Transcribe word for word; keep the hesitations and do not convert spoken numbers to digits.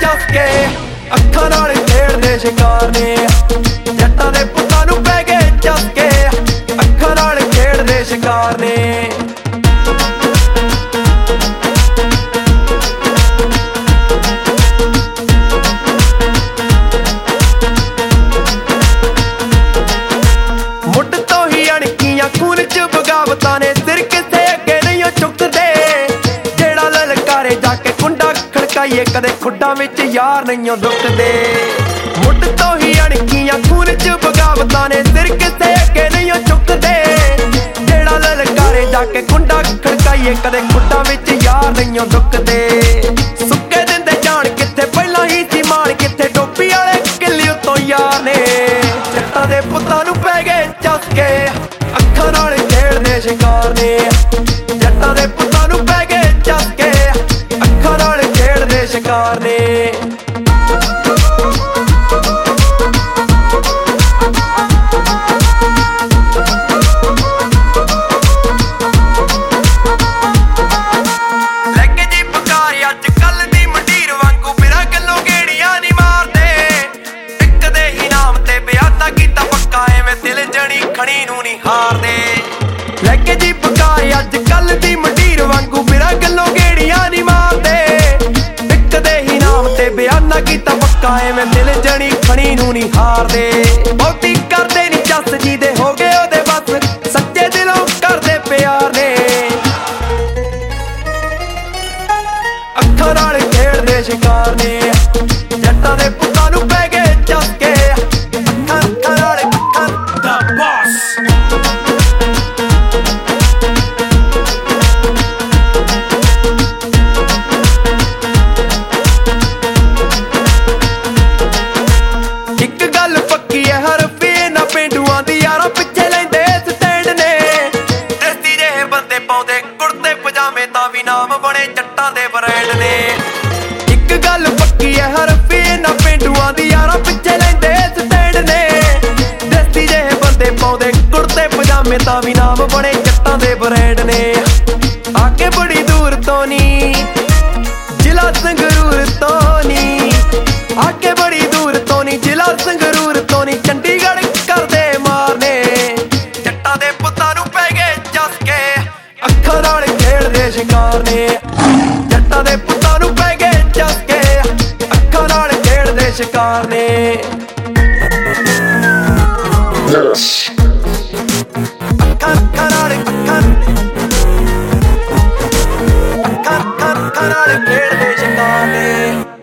चसके अखां नाल खेड़दे शिकार ने। जट्टां दे पुत्तां नूं पै गए चसके अखां नाल खेड़दे शिकार ने। मुड तो ही अणकियां खून च बगावतां ने, सिर किसे अगे नहीं चुकदे। जेड़ा ललकारे जाके कुंडा खड़काइए कदे खुड्डां विच यार नहीं दुखदे। मुड तो ही अणकियां खून च बगावतां ने, सिर किसे अगे नहीं चुकदे। जेड़ा ललकारे जाके कुंडा खड़काइए कदे खुड्डां विच यार नहीं दुखदे। सुक्के दिंदे जान किथे पहलां ही सी मान, किथे टोपी वाले किल्ली उत्तों यार ने। जट्टां दे पुत्तां नूं पै गए चसके अखां नाल खेड़दे शिकार ने। जट्टां दे पुत्तां नूं पै गए चसके अखां नाल खेड़दे शिकार ने। खणी नूं नहीं हारदे लैके जी पकार अज कल दी मंडीर वांगू बिना गल्लों गेड़ियां नहीं मारदे। इक दे ही नाम ते बयाना कीता पक्का एवें दिल जणी खणी नूं नहीं हारदे। बहुती करदे नहीं चस जी दे हो गए ओदे बस, सच्चे दिलों करदे प्यार ने। अखां नाल खेड़दे शिकार ने। जट्टां दे पुत्तां नूं पै गए चसके अखां अखां नाल अखां दा बॉस। एक गल पक्की है हर फे ना पेंडुआं दी यारा पिछे लैंदे स्टैंड ने। देसी जेहे बंदे पाउंदे कुर्ते पजामे तां भी नाम बने जट्टां दे ब्रांड ने। एक गल पक्की है हर फे ना पेंडुआं दी यारा पिछे लैंदे स्टैंड ने। देसी जेहे बंदे पाउंदे कुर्ते पजामे तां भी नाम बने जट्टां दे ब्रांड ने। आके बड़ी दूर तो नी जिला संगरूर तो नी, आके बड़ी दूर तो नी जिला संगरूर तो नी, चंडीगढ़ करदे मारने। जट्टां दे पुत्तां नूं पै गए चसके अखां नाल खेड़दे शिकार ने। जट्टां दे पुत्तां नूं पै गए चसके अखां नाल खेड़दे शिकार ने। अखां अखां नाल अखां अखां अखां नाल खेड़दे शिकार ने।